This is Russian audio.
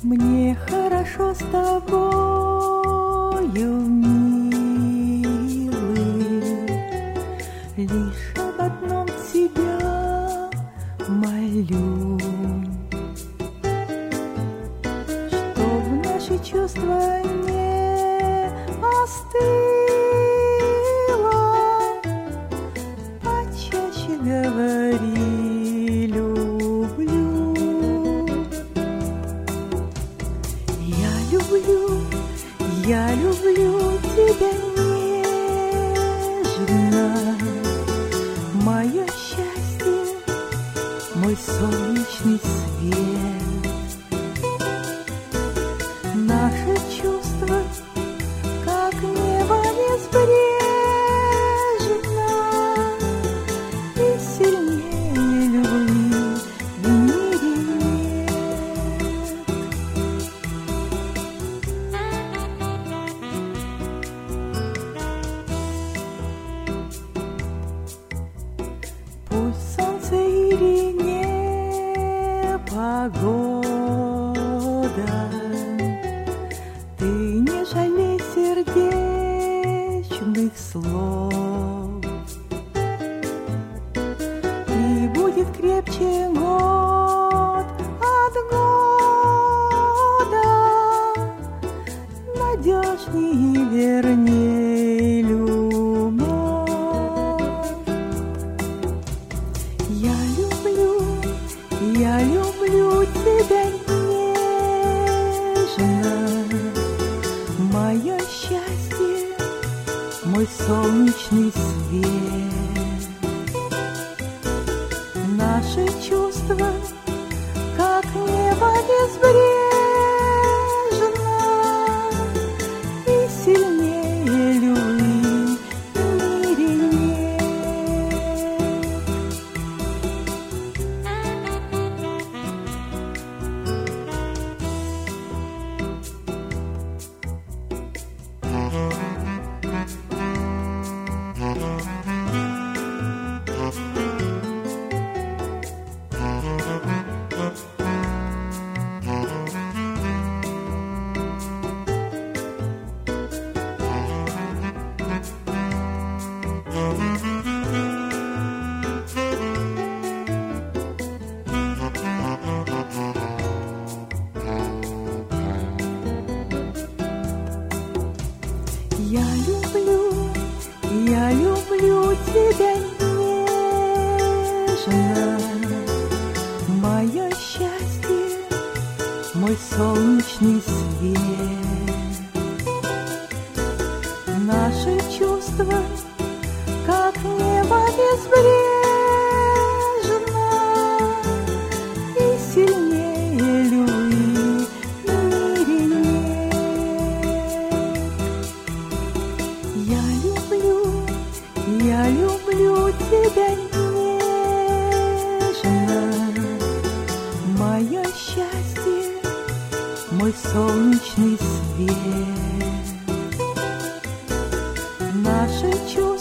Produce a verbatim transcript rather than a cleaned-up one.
Мне хорошо с тобою, милый, лишь об одном тебя молю, чтоб наши чувства не остыло, почаще говори люблю. Я люблю, я люблю тебя нежно, мое счастье, мой солнечный свет. Наши чувства, как небо небрежно, и сильнее любви в мире нет. Пусть солнце или непогода, ты не жалей сердечных слов, и будет крепче год от года, надежней и верней любовь. Я люблю, я люблю тебя нежно, мое счастье, мой солнечный свет. Наши чувства, как небо безбрежно, и сильнее любви в мире нет. Я люблю, я люблю тебя нежно, мое счастье, мой солнечный свет. Наши чувства, как небо безбрежно, и сильнее любви в мире нет. Я люблю, я люблю тебя нежно, мое счастье, мой солнечный свет. Наши чувства,